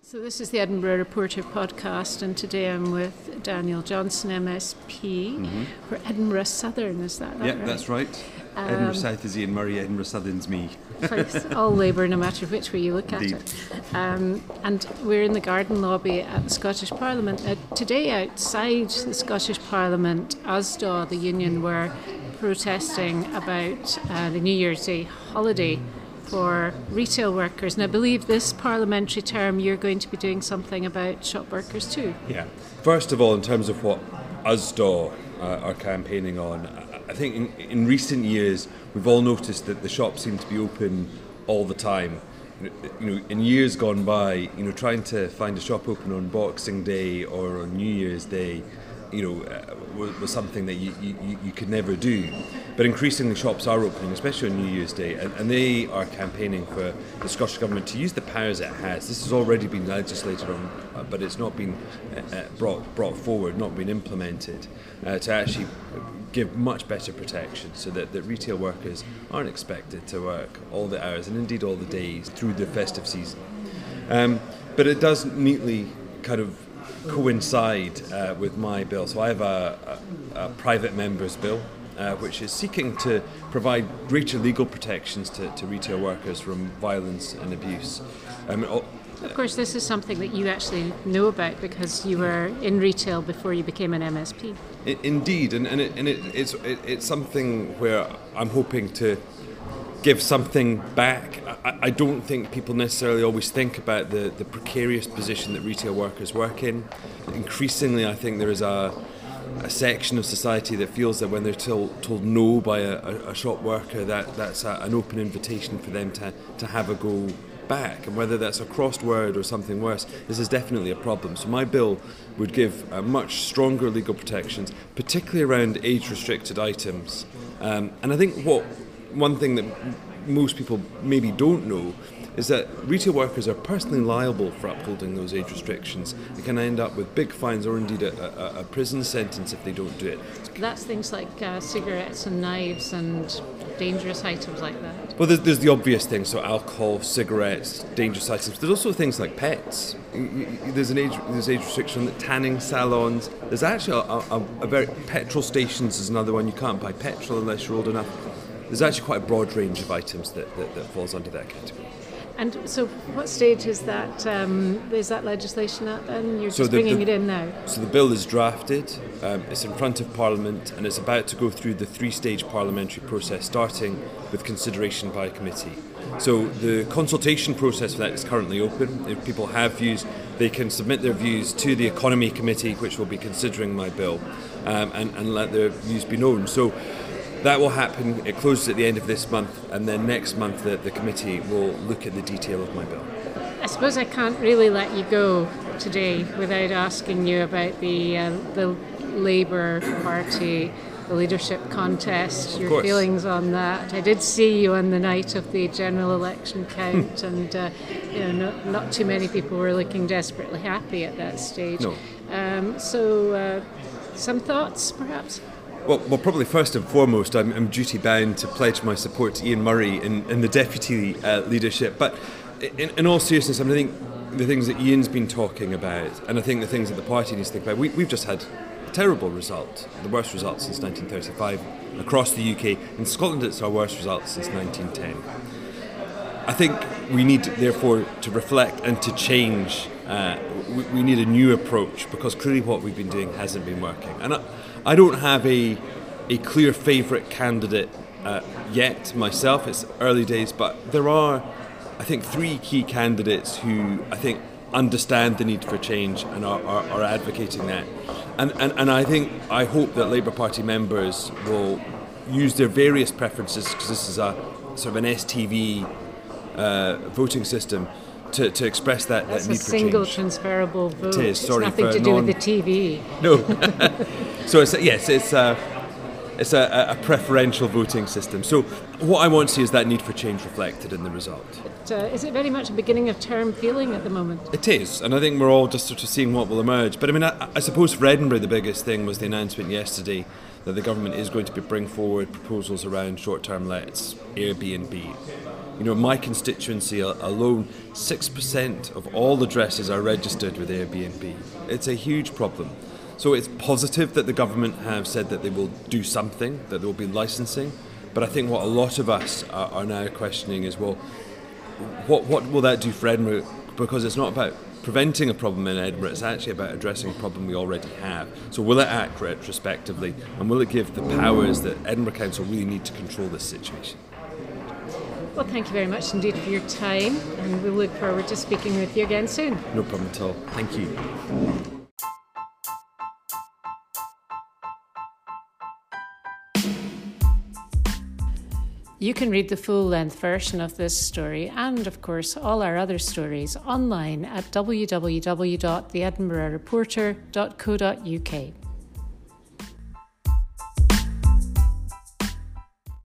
So this is the Edinburgh Reporter podcast, and today I'm with Daniel Johnson, MSP, for Edinburgh Southern, is that right? Yeah, that's right. Edinburgh South is Ian Murray, Edinburgh Southern's me. All Labour, no matter which way you look at it. And we're in the garden lobby at the Scottish Parliament. Today outside the Scottish Parliament, USDA, the union, were protesting about the New Year's Day holiday for retail workers. And I believe this parliamentary term you're going to be doing something about shop workers too. Yeah. First of all, in terms of what USDA are campaigning on, I think in recent years we've all noticed that the shops seem to be open all the time. In years gone by, trying to find a shop open on Boxing Day or on New Year's Day, was something that you could never do. But increasingly shops are opening, especially on New Year's Day, and they are campaigning for the Scottish Government to use the powers it has. This has already been legislated on, but it's not been brought forward, not been implemented, to actually give much better protection so that retail workers aren't expected to work all the hours and indeed all the days through the festive season. But it does neatly kind of coincide with my bill. So I have a private member's bill which is seeking to provide greater legal protections to retail workers from violence and abuse. Of course, this is something that you actually know about because you were in retail before you became an MSP. Indeed, and it's something where I'm hoping to give something back. I don't think people necessarily always think about the precarious position that retail workers work in. Increasingly, I think there is a section of society that feels that when they're told no by a shop worker, that's an open invitation for them to have a go back, and whether that's a crossed word or something worse, this is definitely a problem. So my bill would give much stronger legal protections, particularly around age-restricted items. And I think one thing that most people maybe don't know is that retail workers are personally liable for upholding those age restrictions. They can end up with big fines or indeed a prison sentence if they don't do it. That's things like cigarettes and knives and dangerous items like that. Well, there's the obvious things, so alcohol, cigarettes, dangerous items. There's also things like pets. There's age restriction, tanning salons. There's actually a very petrol stations is another one. You can't buy petrol unless you're old enough. There's actually quite a broad range of items that falls under that category. And so what stage is that legislation at then? You're just bringing it in now? So the bill is drafted, it's in front of Parliament, and it's about to go through the three-stage parliamentary process, starting with consideration by committee. So the consultation process for that is currently open. If people have views, they can submit their views to the Economy Committee, which will be considering my bill, and let their views be known. So that will happen. It closes at the end of this month, and then next month the committee will look at the detail of my bill. I suppose I can't really let you go today without asking you about the Labour Party, the leadership contest, your feelings on that. I did see you on the night of the general election count, and not too many people were looking desperately happy at that stage. No. So some thoughts, perhaps? Well, probably first and foremost, I'm duty-bound to pledge my support to Ian Murray in the deputy leadership. But in all seriousness, I think the things that Ian's been talking about, and I think the things that the party needs to think about, we've just had a terrible result, the worst result since 1935 across the UK. In Scotland, it's our worst result since 1910. I think we need, therefore, to reflect and to change. We need a new approach, because clearly what we've been doing hasn't been working. And I don't have a clear favourite candidate yet myself. It's early days, but there are, I think, three key candidates who I think understand the need for change and are advocating that. And I hope that Labour Party members will use their various preferences, because this is a sort of an STV voting system, to express that need for change. That's a single transferable vote. It is. Sorry, it's nothing to do with the TV. No. So It's a preferential voting system. So what I want to see is that need for change reflected in the result. Is it very much a beginning of term feeling at the moment? It is, and I think we're all just sort of seeing what will emerge. But I mean, I suppose for Edinburgh the biggest thing was the announcement yesterday that the government is going to bring forward proposals around short-term lets, Airbnb. You know, in my constituency alone, 6% of all addresses are registered with Airbnb. It's a huge problem. So it's positive that the government have said that they will do something, that there will be licensing. But I think what a lot of us are now questioning is, well, what will that do for Edinburgh? Because it's not about preventing a problem in Edinburgh, it's actually about addressing a problem we already have. So will it act retrospectively, and will it give the powers that Edinburgh Council really need to control this situation? Well, thank you very much indeed for your time, and we look forward to speaking with you again soon. No problem at all. Thank you. You can read the full-length version of this story and, of course, all our other stories online at www.theedinburghreporter.co.uk.